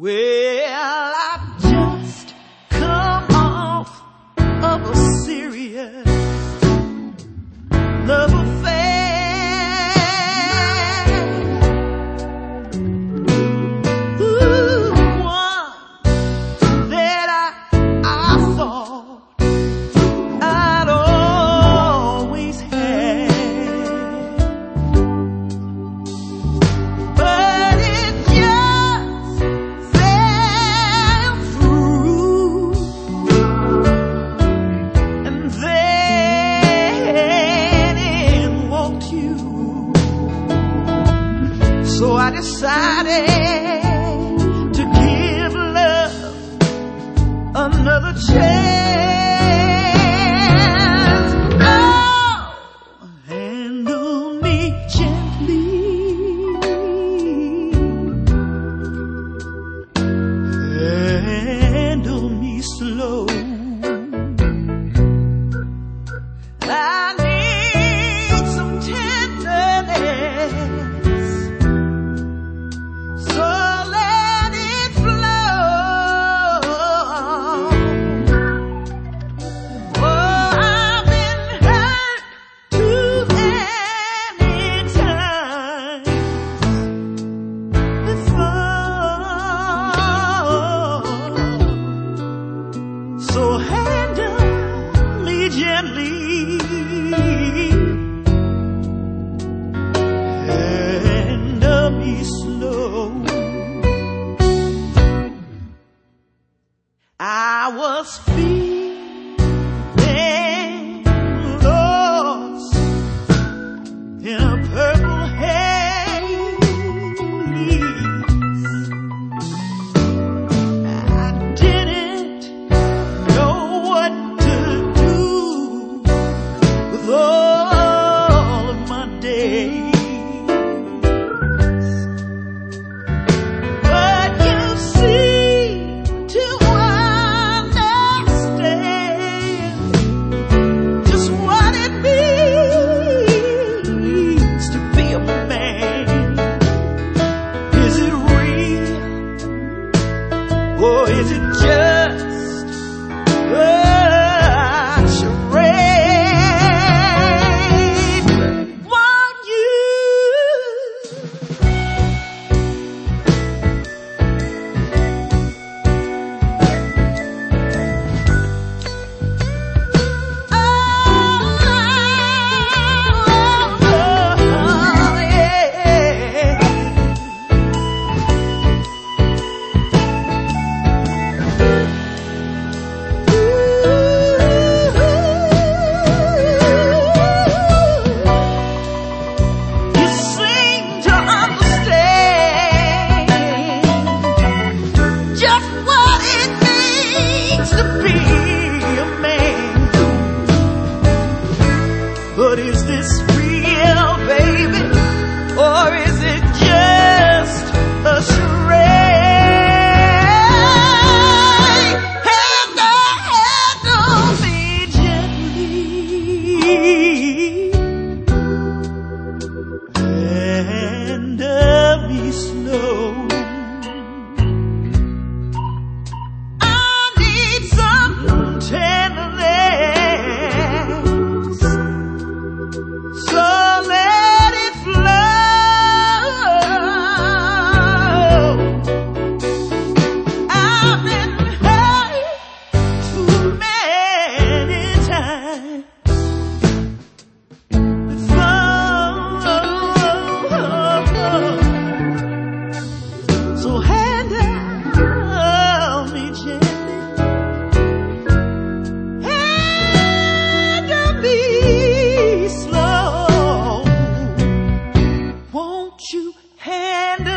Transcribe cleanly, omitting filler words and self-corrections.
Well, I've just come off of a serious love affair. Ooh, one that I thought I'd always had. But it just fell through. And then in walked you. So I decided to give love another chance. Oh, handle me gently, handle me slow. I need some tenderness, so let it flow. Oh, I've been hurt too many times before, so handle me gently, handle me slow. I was feeling lost in a purple haze. I didn't know what to do with all of my days. But you seem to understand just what it means to be a man. Is it real, or is it just a charade? Won't you you seem to understand just what it means to be a man. But is this real, baby, or is it just a charade? Handle me gently, handle me slow. I need some tenderness, so let it flow. I've been hurt too many times before, so handle me gently, handle me slow. Won't you handle